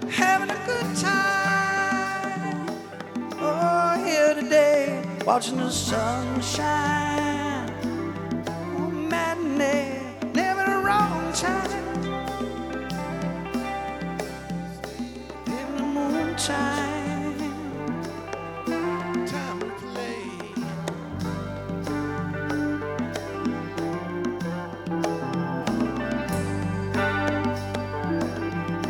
having a good time. Oh, here today, watching the sun shine. Oh, matinee, never a wrong time. In the moonshine.